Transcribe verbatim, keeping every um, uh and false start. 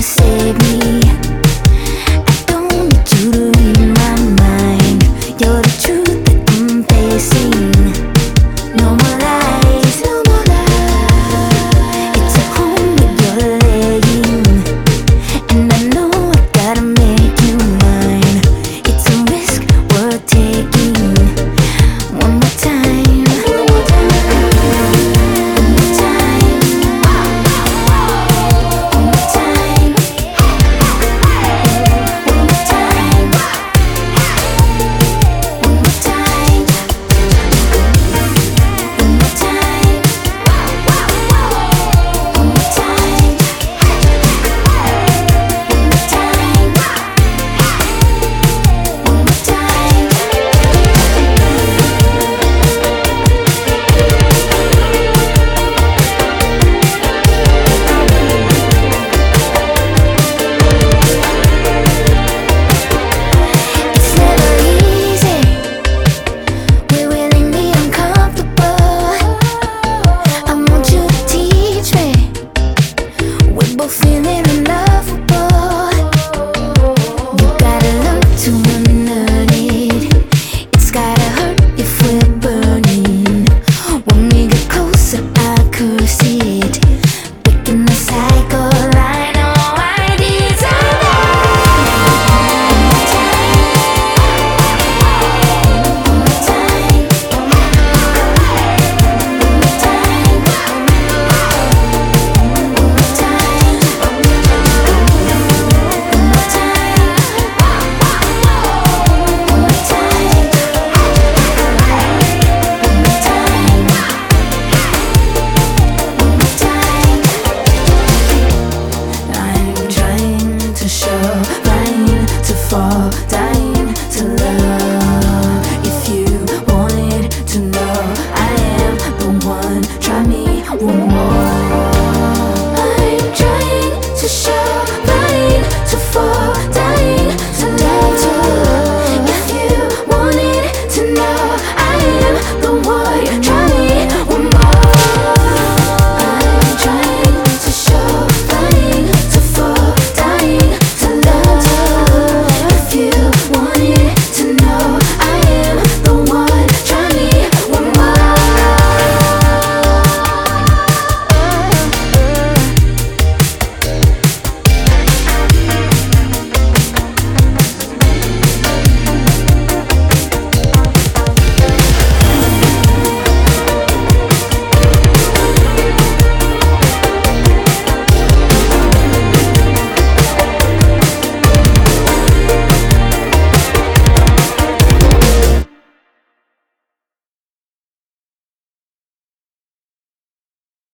save me. I don't need you to read my mind. You're the truth that I'm facing. No more lies, no more lies. It's a home where you're laying, and I know I gotta make you mine. It's a risk worth taking. One more time, one more time, one more time, one more time, one more time, one more time, one more time, one more time, one more time. It's never easy. We're willing the uncomfortable. I want you to teach me. We're both feeling